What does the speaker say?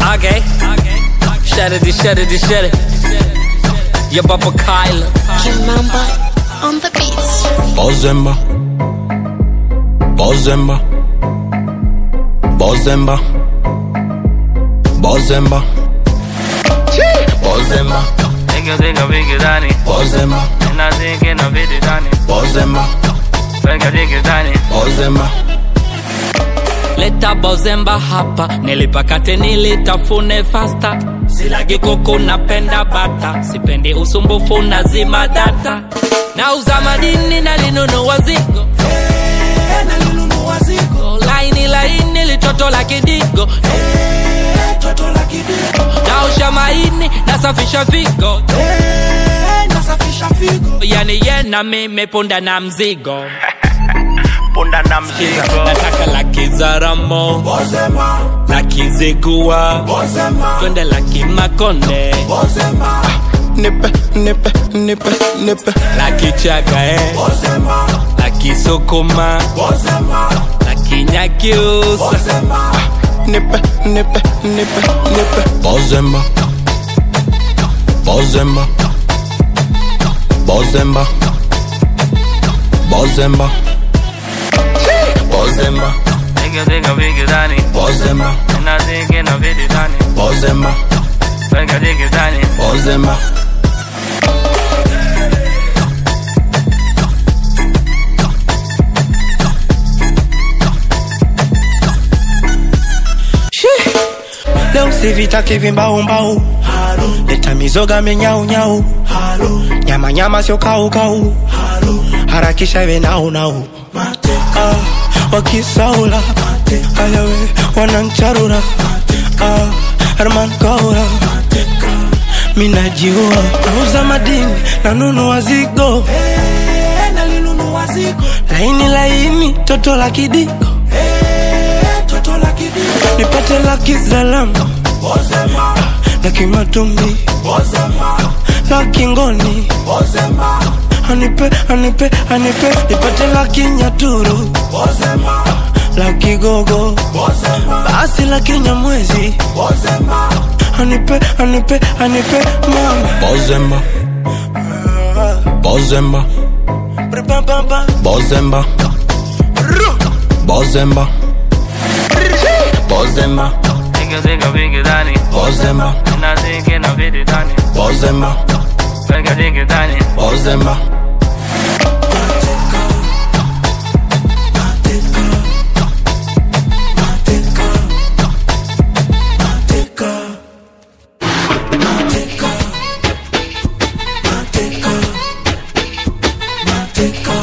Okay. Shut it. Your Papa Kyla. Kimamba on the beats. Bozemba. Think big Danny. Bozemba. And I think in a bit Danny. Bozemba. Think Danny. Bozemba. Leta bozemba hapa, nilipakate nilitafune fasta. Silagi kuku napenda bata, sipendi usumbufu na zima data. Nauza madini na linunua zigo, laini litoto la kidigo, naosha maini nasafisha figo, yani yena mime punda na mzigo. Punda na mzigo. Nataka laki Zaramo, Bozemba. laki Zegua, Bozemba. twende laki Makonde, Bozemba. Nipe. laki Chaga Bozemba. laki Sokoma, Bozemba. laki Nyakiusa. Bozemba. Nipe. Bozemba. Think big Danny. Bozemba. And I think in a bit Danny. Bozemba. Think Danny. Bozemba. Leo sivita kivimba umbau. Leta mizoga menyau. Nyama sio kau. Harakisha we nau. Wakisaula. Ayawe wanancharura. Herman Kaura. Minajiua. Nauza madini na nunua zigo. Laini toto la kidigo. Nipate laki Zalama, laki Matumbi, laki Ngoni, anipe. Nipate laki Nyaturu, laki Gogo, basi laki Nyamwezi, anipe mama. Bozemba. Think big Danny. Bozemba. And I think in a bit Danny. Bozemba. Think Danny. Bozemba. Mateka.